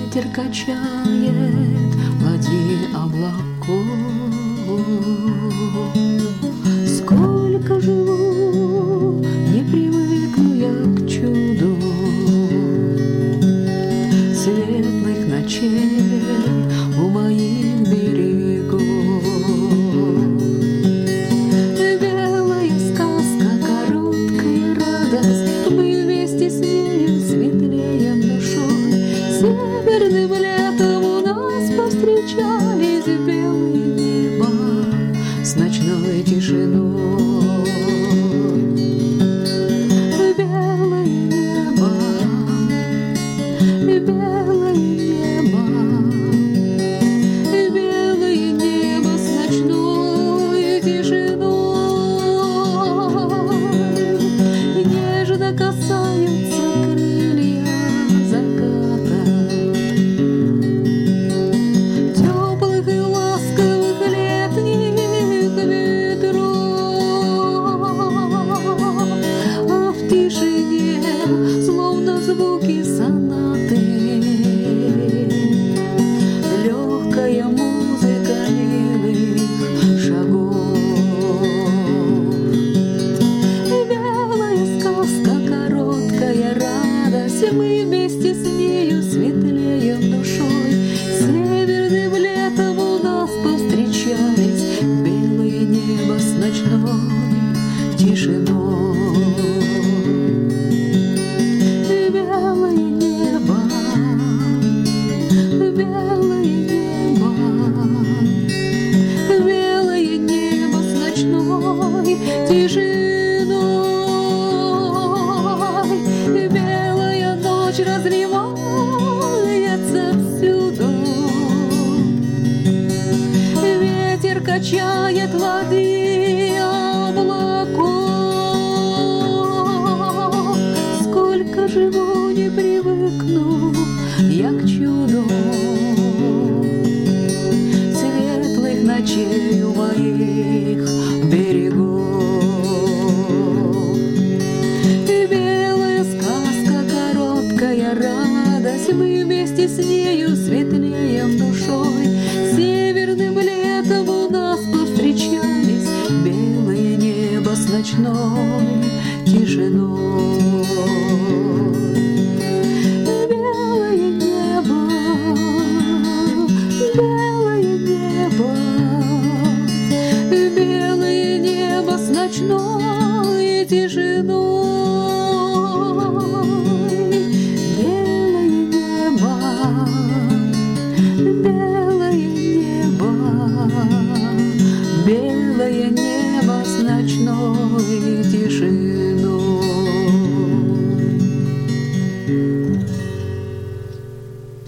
Ветер качает ладьи облаков. Сколько живу, не привыкну я к чуду светлых ночей у моих берегов. Белая сказка, короткая радость, мы вместе с нею светлеем душой. Северным летом у нас повстречались белые неба с ночной тишиной. Белое небо, белое небо, белое небо с ночной тишиной. Нежно касаются крылья заката, теплых и ласковых летних ветров. А в тишине, словно звуки сонаты, легкая музыка милых шагов. Белая сказка, короткая радость, мы вместе с нею светлеем душой. Северным летом у нас повстречались белое небо с ночной тишиной. Белое небо, белое небо, белое небо с ночной тишиной. Белая ночь разливается всюду, ветер качает воды облаков. Сколько живу, не привыкну я к чуду светлых ночей у моих берегов. И белая сказка, короткая радость, мы вместе с нею светлеем душой. Северным летом у нас повстречались белое небо с ночной тишиной. Белое небо, белое небо, белое небо с ночной тишиной.